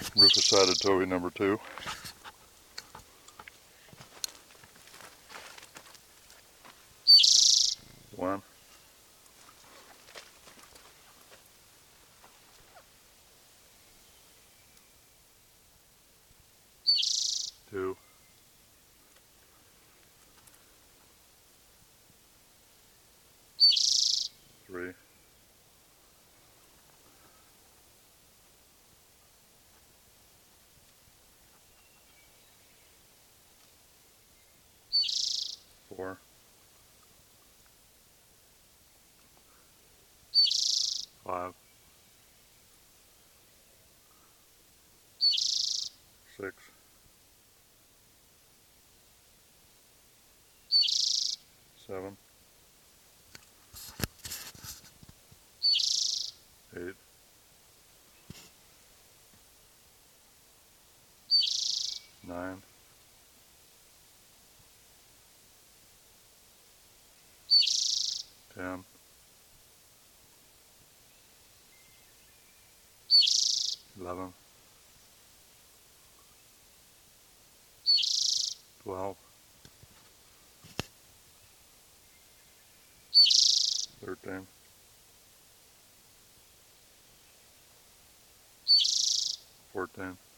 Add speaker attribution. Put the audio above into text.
Speaker 1: Rufus-sided towhee number 2. One, two, three, four, five, six, seven, 8, 9, 10, 11, 12, 13, 14,